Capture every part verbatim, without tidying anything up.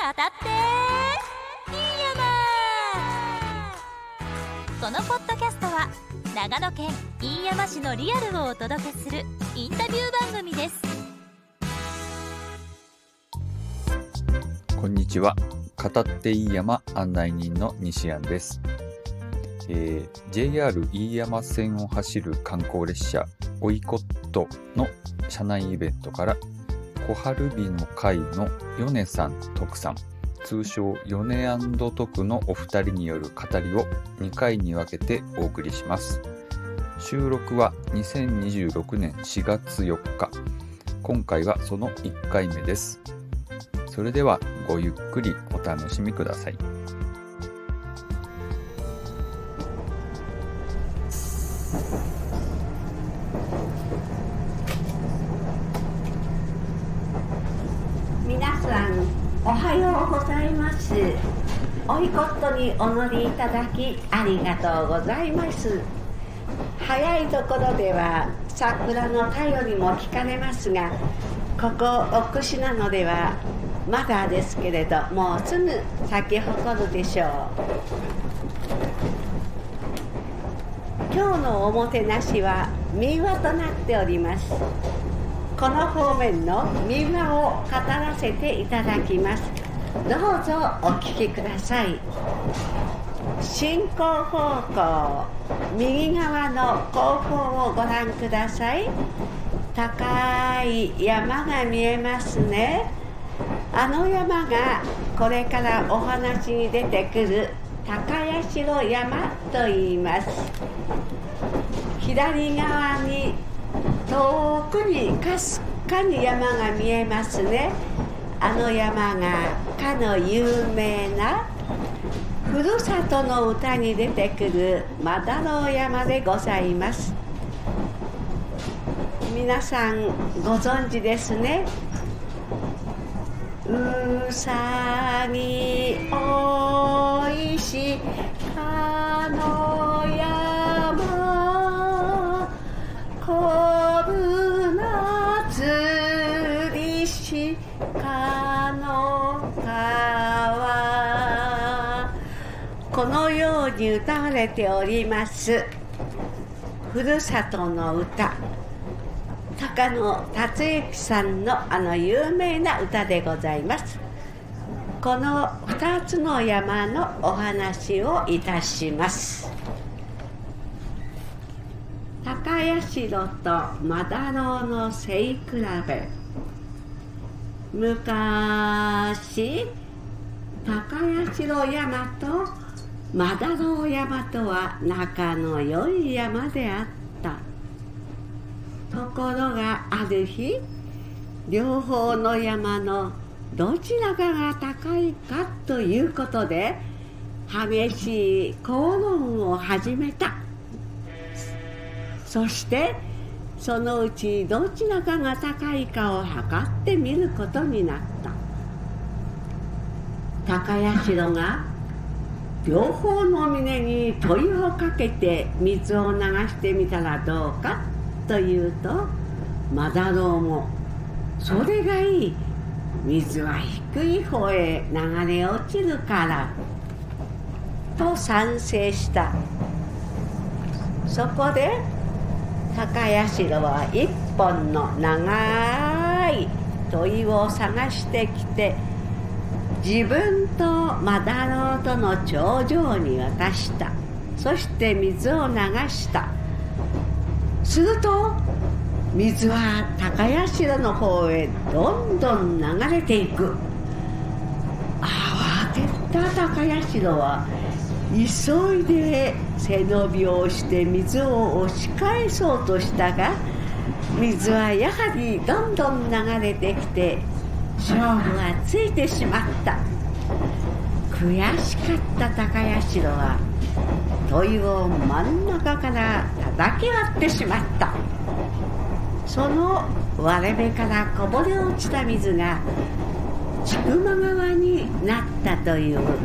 語っていい山。このポッドキャストは長野県飯山市のリアルをお届けするインタビュー番組です。 こんにちは。語っていい山案内人の西安です。えー、ジェイアール 飯山線を走る観光列車オイコットの車内イベントから小春日の会の米さん徳さん、通称米&徳のお二人による語りをにかいに分けてお送りします。収録はにせんにじゅうろくねんしがつよっか。今回はそのいっかいめです。それではごゆっくりお楽しみください。 皆さんおはようございます。オイコットにお乗りいただきありがとうございます。早いところでは桜の便りも聞かれますが、ここ奥志なのではまだですけれど、もうすぐ咲き誇るでしょう。今日のおもてなしは民話となっております。この方面の民話を語らせていただきます。どうぞお聞きください。進行方向右側の後方をご覧ください。高い山が見えますね。あの山がこれからお話に出てくる高社山と言います。左側に遠くにかすかに山が見えますね。あの山がかの有名なふるさとの歌に出てくるマダロ山でございます。皆さんご存知ですね。うさぎおいしかの山、こぶなつりしかの川、このように歌われておりますふるさとの歌、高野達之さんのあの有名な歌でございます。このふたつの山のお話をいたします。高社とマダロの背比べ。昔高社山とマダロ山とは仲の良い山であった。ところがある日、両方の山のどちらかが高いかということで激しい口論を始めた。そしてそのうちどちらかが高いかを測ってみることになった。高社が両方の峰に問いをかけて水を流してみたらどうかというと、マダロもそれがいい、水は低い方へ流れ落ちるからと賛成した。そこで高社は一本の長い問いを探してきて、自分とマダロとの頂上に渡した。そして水を流した。すると水は高社の方へどんどん流れていく。慌てた高社は急いで背伸びをして水を押し返そうとしたが、水はやはりどんどん流れてきて勝負はついてしまった。悔しかった高社は問いを真ん中から叩き割ってしまった。その割れ目からこぼれ落ちた水が千曲川になったという。 語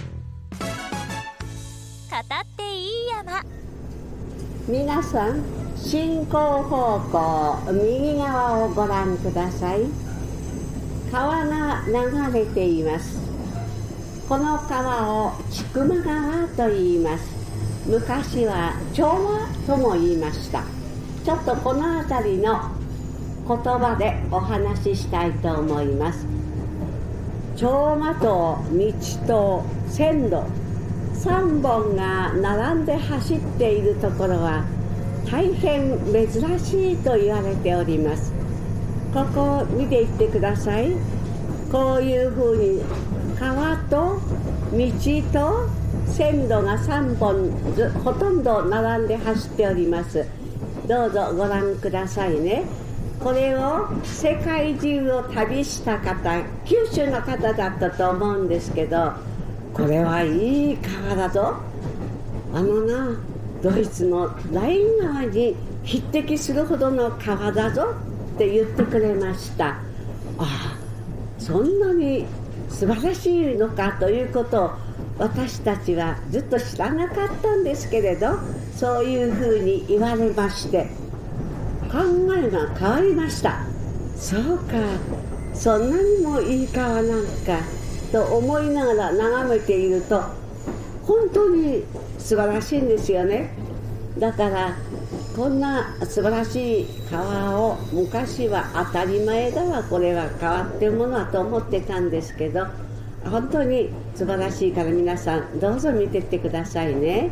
っていい山。 皆さん進行方向右側をご覧ください。川が流れています。この川を千曲川と言います。昔は長和とも言いました。ちょっとこの辺りの言葉でお話ししたいと思います。長和と道と線路さんぼんが並んで走っているところは大変珍しいと言われております。ここを見ていってください。こういうふうに川と道と線路がさんぼんずほとんど並んで走っております。どうぞご覧くださいね。これを世界中を旅した方、九州の方だったと思うんですけど、これはいい川だぞ、あのなドイツのライン川に匹敵するほどの川だぞって言ってくれました。ああ、そんなに素晴らしいのかということを私たちはずっと知らなかったんですけれど、そういうふうに言われまして考えが変わりました。そうか、そんなにもいい川なんかと思いながら眺めていると本当に素晴らしいんですよね。だからこんな素晴らしい川を昔は当たり前だわ、これは変わってるものだと思ってたんですけど、本当に素晴らしいから皆さんどうぞ見てってくださいね。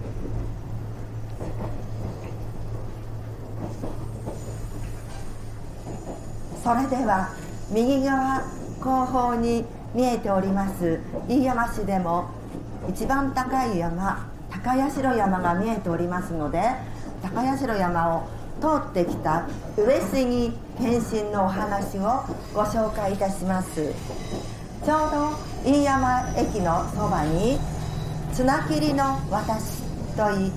それでは右側後方に見えております飯山市でも一番高い山、高社山が見えておりますので、高社山を通ってきた上杉謙信のお話をご紹介いたします。ちょうど飯山駅のそばに綱切の私といって、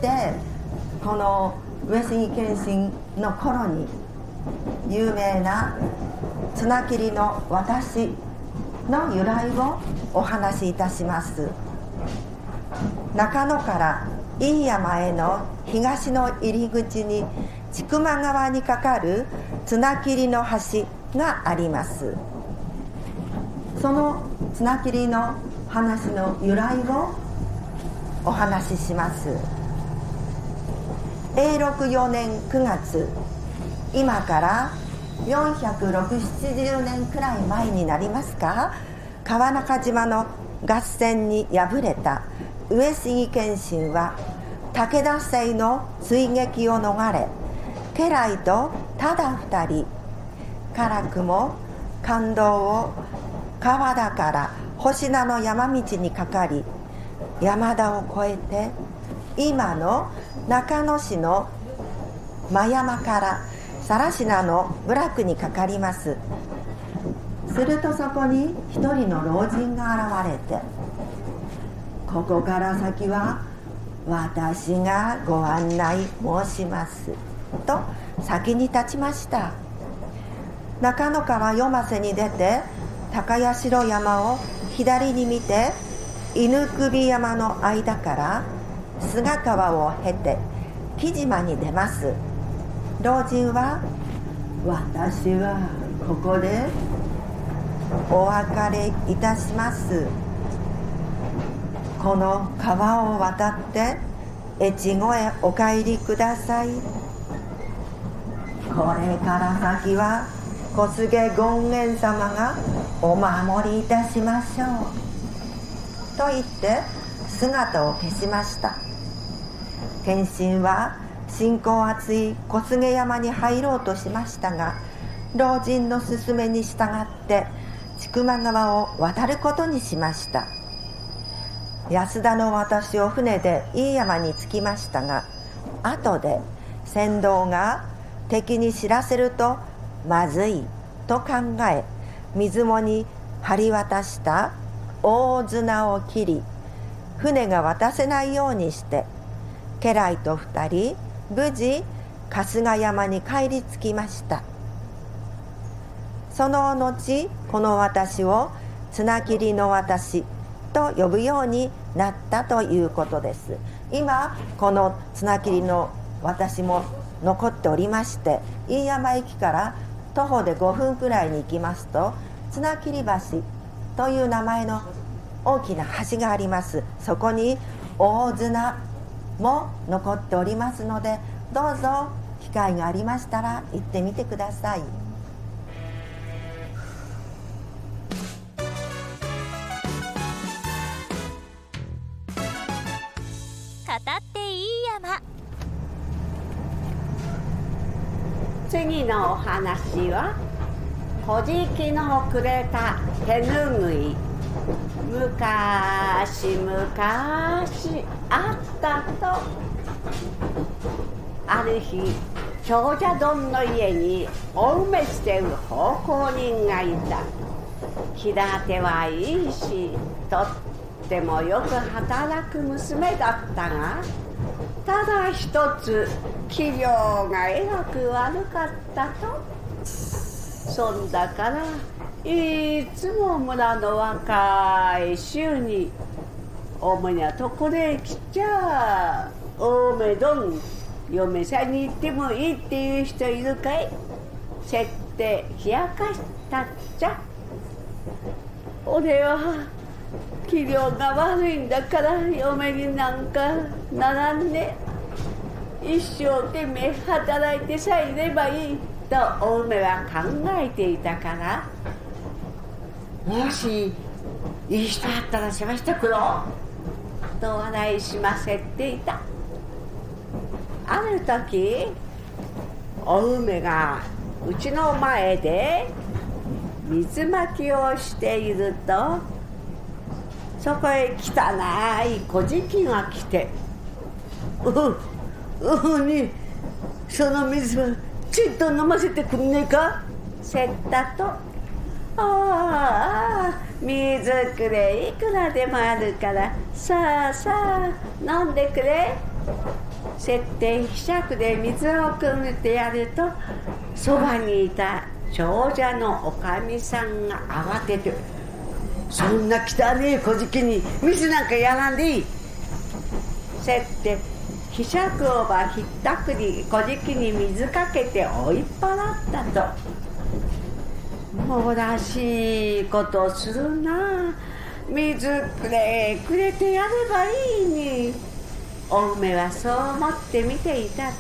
この上杉謙信の頃に有名な綱切の私の由来をお話しいたします。中野から飯山への東の入り口に千曲川に架かる綱切の橋があります。その綱切の話の由来をお話しします。えいろくよねんくがつ、今からよんひゃくろくじゅう、ななじゅうねんくらい前になりますか、川中島の合戦に敗れた上杉謙信は武田勢の追撃を逃れ、家来とただ二人、辛くも街道を川田から星名の山道にかかり、山田を越えて今の中野市の真山から更科の部落にかかります。するとそこに一人の老人が現れて、ここから先は私がご案内申しますと先に立ちました。中野川夜間に出て高社山を左に見て犬首山の間から菅川を経て木島に出ます。老人は、私はここでお別れいたします。この川を渡って越後へお帰りください。これから先は小菅権現様がお守りいたしましょうと言って姿を消しました。謙信は信仰厚い小菅山に入ろうとしましたが、老人の勧めに従って千曲川を渡ることにしました。安田の私を船で飯山に着きましたが、後で船頭が敵に知らせるとまずいと考え、水面に張り渡した大綱を切り、船が渡せないようにして家来と二人無事春日山に帰り着きました。その後この私を綱切の私と呼ぶようになったということです。今この綱切の私も残っておりまして、飯山駅から徒歩でごふんくらいに行きますと綱切橋という名前の大きな橋があります。そこに大綱も残っておりますので、どうぞ機会がありましたら行ってみてください。 語っていい山。 次のお話は小じのくれた手ぬぐい。昔昔あったと。ある日、長者丼の家にお梅してる奉公人がいた。気立てはいいし、とってもよく働く娘だったが、ただ一つ器量がえらく悪かったと。そんだからいつも村の若い衆に「おめにゃとこで来ちゃおめどん嫁さんに行ってもいいっていう人いるかい?」せって冷やかしたっちゃ。俺は器量が悪いんだから嫁になんかならんね。一生懸命働いてさえいればいいとお梅は考えていたから、もしいい人あったら世話してくろうと笑いしませていた。ある時、お梅がうちの前で水まきをしていると、そこへ汚い小じが来て「うううにその水はちっと飲ませてくんねえか?」せったと「ああ水くれ、いくらでもあるからさあさあ飲んでくれ」せってひしゃくで水をくぐってやると、そばにいた長者のおかみさんが慌てて「そんな汚い小じに水なんかやらんでいい」せってひしゃくをばひったくり小じに水かけて追い払ったと。もらしいことするな。水くれくれてやればいいに。お梅はそう思って見ていたと。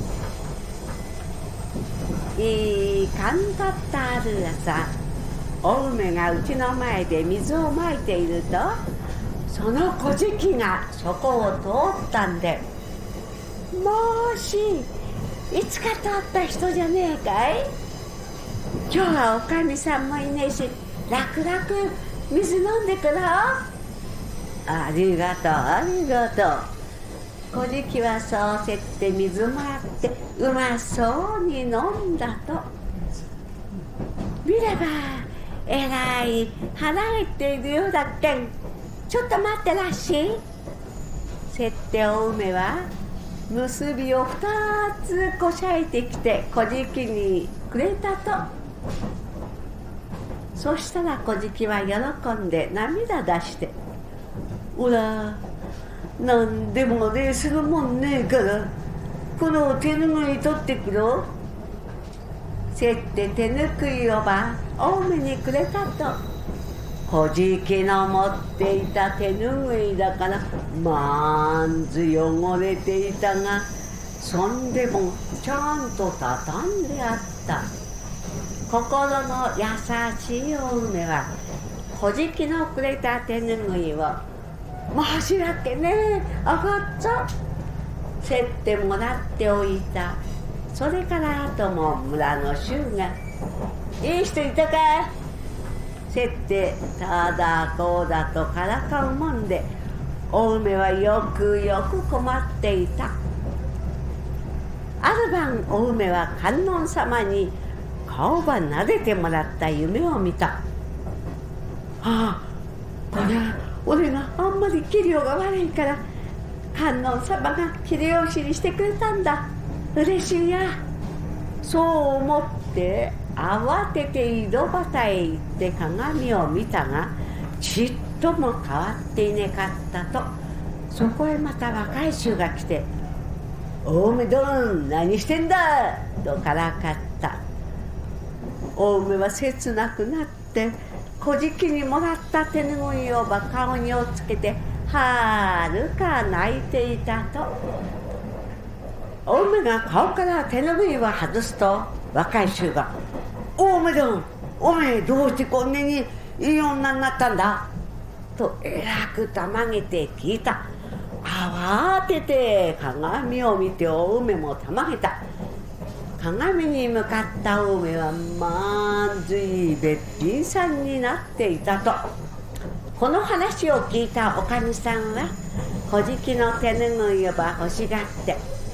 いい勘だったある朝、お梅がうちの前で水をまいていると、その小じがそこを通ったんで「もしいつか通った人じゃねえかい? 今日はおかみさんもいねえし、楽々水飲んでくろう?」ありがとうありがとう。小じはそうせって水もらってうまそうに飲んだと。見ればえらい腹減っているようだっけん、ちょっと待ってらっしい。せってお梅は結びを二つこしゃいてきて小じにくれたと。そしたら小じは喜んで涙出して「おらなんでもねするもんねえからこの手ぬぐい取ってくろ」せって手ぬぐいをばお梅にくれたと。小じの持っていた手ぬぐいだからまんず汚れていたが、そんでもちゃんと畳んであった。心の優しいお梅は小じのくれた手ぬぐいを「申し訳ねえあがっちゃ」せってもらっておいた。それからあとも村の衆が「いい人いたか?」せってただこうだとからかうもんで、お梅はよくよく困っていた。ある晩、お梅は観音様に顔ば撫でてもらった夢を見た。ああ、これは俺があんまり器量が悪いから観音様が秀吉にしてくれたんだ。嬉しいや。そう思って慌てて井戸端へ行って鏡を見たが、ちっとも変わっていなかったと。そこへまた若い衆が来て「 お梅どん何してんだとからかった。お梅は切なくなって小じきにもらった手ぬぐいを顔にをつけてはるか泣いていたと。お梅が顔から手ぬぐいを外すと若い衆が「お梅どんおめえどうしてこんなにいい女になったんだ?」とえらくたまげて聞いた。慌てて鏡を見てお梅もたまげた。鏡に向かったお梅はまずいべっぴんさんになっていたと。この話を聞いたおかみさんは小じきの手ぬぐいをば欲しがって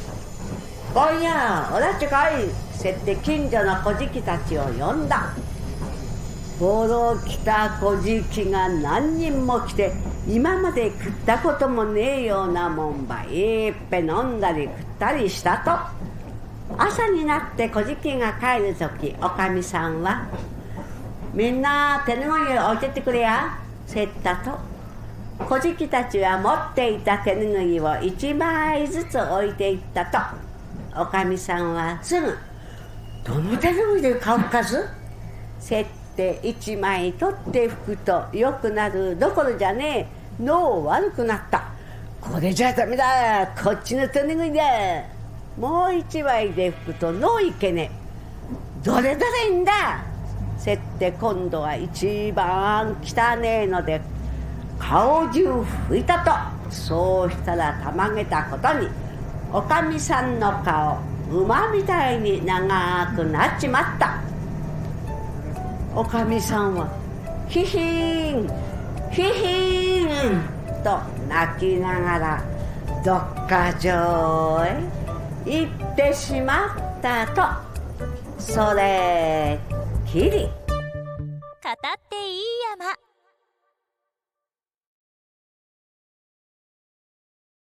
「おいやおらっちかい」せって近所の小じきたちを呼んだ。ボロ来た小じきが何人も来て今まで食ったこともねえようなもんばいっぺ飲んだり食ったりしたと。朝になって小じきが帰るときおかみさんは「みんな手ぬぐいを置いてってくれや」せったと。小じきたちは持っていた手ぬぐいを一枚ずつ置いていったと。おかみさんはすぐ「どの手ぬぐいで買うかず?」せって一枚取って拭くと良くなるどころじゃねえ脳悪くなった。これじゃダメだこっちの手ぬぐいだ。もう一枚で拭くと脳いけねえ。どれどれいいんだせって今度は一番汚ねえので顔中拭いたと。そうしたらたまげたことにおかみさんの顔馬みたいに長くなっちまった。おかみさんはヒヒーンヒヒーンと泣きながらどっか上へ行ってしまったと。それきり。 語っていい山。